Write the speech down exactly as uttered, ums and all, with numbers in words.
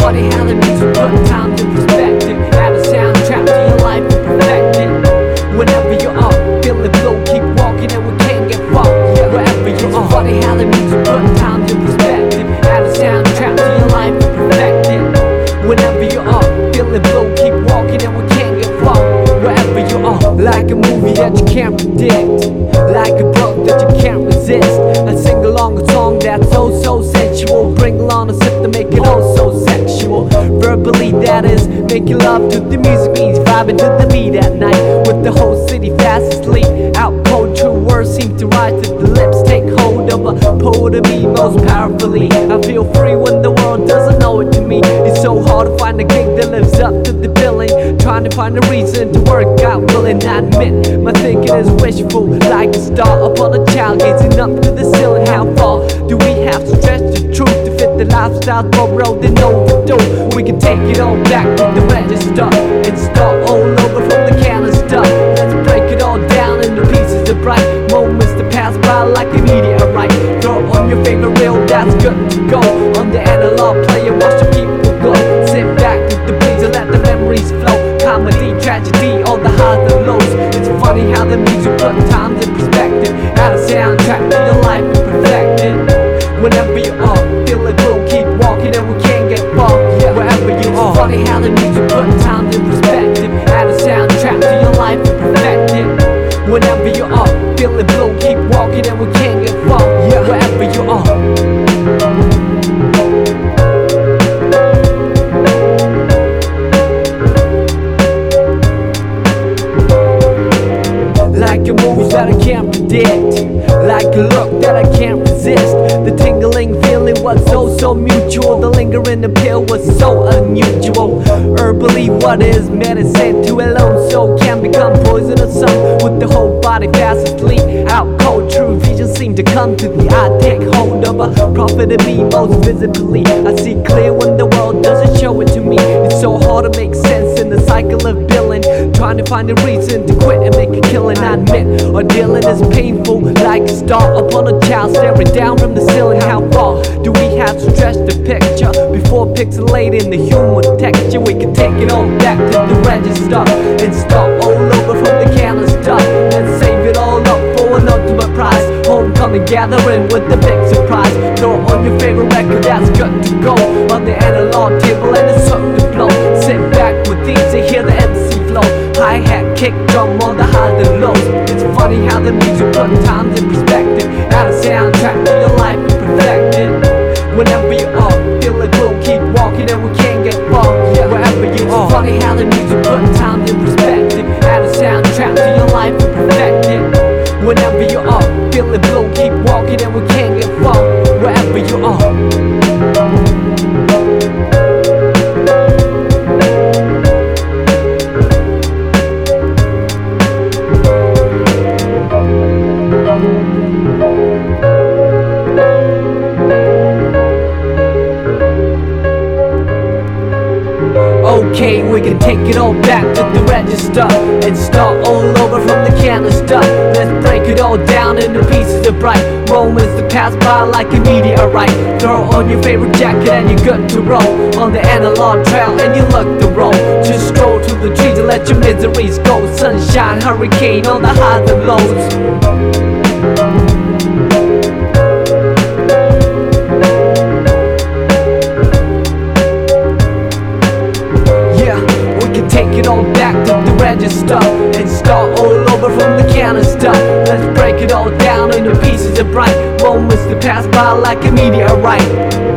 funny how the music put time to perspective. Add a soundtrack to your life and perfect it. Whenever you're up, feeling blue, keep walking and we can't get far. Wherever you are, funny how the music put time to perspective. Add a soundtrack to your life and perfect it. Whenever you're up, feeling blue, keep walking and we can't get far. Wherever you are, like a movie that you can't predict, like a book that you can't resist. I sing along a song that's so so sensual. Bring along a sip to make it oh so sexual. Verbally that is, making love to the music means vibing to the beat at night. With the whole city fast asleep, out cold true words seem to rise to the lips. Take hold of a poet of me most powerfully. I feel free when the world doesn't know it to me. It's so hard to find a gig that lives up to the billing. Trying to find a reason to work out, willing I admit my thinking is wishful, like a star upon a child gazing up to the ceiling. How far do we have to stretch the truth to fit the lifestyle road and overdue? We can take it all back to the register and start all over from the canister. Let's break it all down into pieces of bright moments that pass by like a meteorite. Throw on your favorite reel, that's good to go. On the analog player, watch the people go. Sit back with the breeze and let the memories flow. Comedy, tragedy, all the highs and lows. It's funny how the music put times in perspective. Add a soundtrack to your life and perfect it. Whenever you are, feeling blue, keep walking and we can't get far. Wherever you are, it's funny how the music put times in perspective. Add a soundtrack to your life and perfect it. Whenever you are, feeling blue, keep walking and we can't get far. Wherever you are. Like a move that I can't predict, like a look that I can't resist. The tingling feeling was so, so mutual. The lingering appeal was so unusual. Herbally, what is medicine to a lone soul can become poisonous. Some with the whole body fast asleep, out cold. True vision seem to come to the eye. Take hold of a prophet of me most visibly. I see clear when the world doesn't show it to me. It's so hard to make sense in the cycle of billing. Trying to find a reason to quit and make a killing. I admit, our dealing is painful, like a star upon a child staring down from the ceiling. How far do we have to stretch the picture before pixelating the human texture? We can take it all back to the register and start all over from the canister. Let's save it all up for an ultimate prize. Homecoming gathering with the big surprise. Throw on your favorite record, that's good to go. On the analog table and it's up to blow. Sit back with these and hear the M C flow. Hi-hat, kick drum on the highs and lows. It's funny how the music put times in perspective. Add a soundtrack to your life and perfect it. Whenever you are, feeling blue, keep walking and we can't get far. Wherever you are, it's funny how the music put times in perspective. Add a soundtrack to your life and perfect it. Whenever you are, feeling blue, keep walking and we can't get far. Wherever you are. Okay, we can take it all back to the register and start all over from the canister. Let's break it all down into pieces of bright moments that pass by like a meteorite. Throw on your favorite jacket and you're good to roll on the analog trail and you look the roll. Just stroll to the trees and let your miseries go. Sunshine, hurricane on the highs and lows. Take it all back to the register and start all over from the canister. Let's break it all down into pieces of bright moments that pass by like a meteorite.